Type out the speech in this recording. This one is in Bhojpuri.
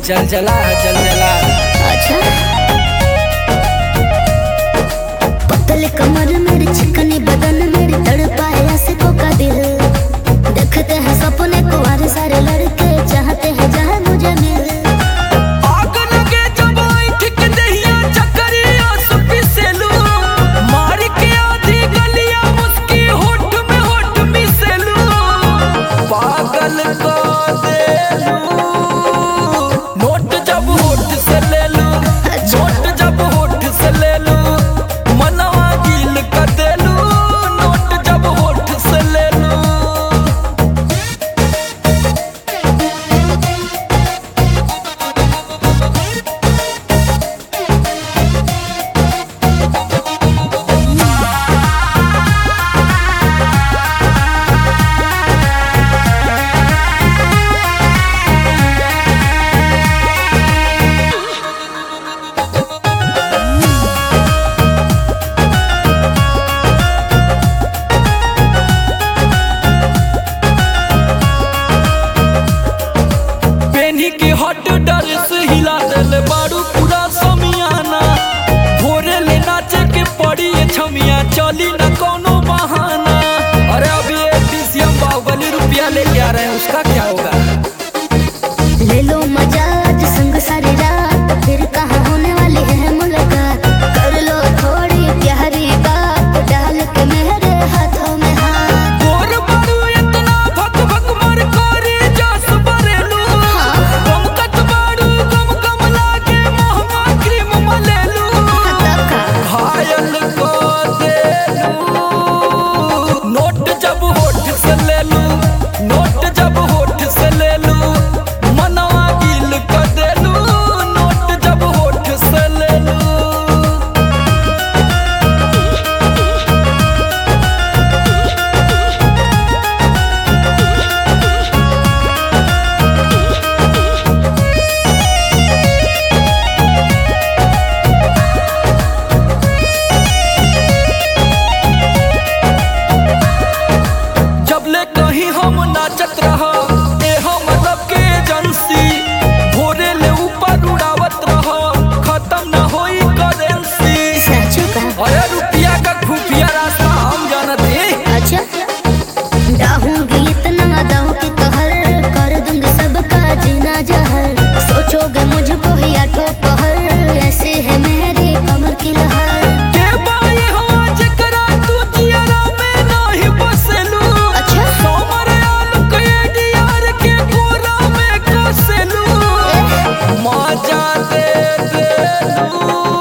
चल चला चल चला। अच्छा पतले कमर मेरी चिकनी बदन मेरी तड़पाए आशिकों का दिल। देखते हैं सपने को हर सारे लड़के चाहते हैं जहाँ मुझे मिल। आग लगे जब ठीक दहिया चक्करिया सुपी से लू मार के आधी गलियां मुस्की होठ में होठ मिसे लू पागल को दे लू नोट जब होठ से ले लू नोट जब होठ से ले लू मनवा गिल कर दे लू नोट जब होठ से ले लू। के हट डर से हिला दिल बारू पूरा समियाना भोरे ले नाचे के पड़ी छमिया चली न कोनो बहाना। अरे अभी डीसीएम बाहुबली रुपया लेके आ रहे हैं उसका क्या होगा। ले लो मजा आज संग सारी रात फिर कहाँ होने वाली है मुलाकात। कर लो थोड़ी प्यारी बात डाल के मेरे हाथों में हाथ। गोर बारू इतना भक भक मर करे जस बरेलू गम कत बारू गम गम लागे महंगा क्रीम मलेलू घायल को देलू नोट जब होठ से ले लू नोट जब होठ से ले लू मनवा गिल कर देलू नोट जब होठ से ले लू। जब ले कहीं हम नाचत रहा ए हम मतलब के एजेंसी भोरे ले ऊपर उड़ावत रहा खत्म न होई करेंसी। सचो का अरे रुपया का खुफिया रास्ता हम जानत है। अच्छा डाहूंगी इतना दाव के कहर कर दूंगी सबका जीना जहर। सोचोगे मुझको ही आठों पहर ऐसे है मेरी कमर की लहर। के बाई हवा जकरा तू जियारा में नहीं बसेलू अच्छा सोमर आलू के डियार के कोरा में कसेलू मजा दे देलू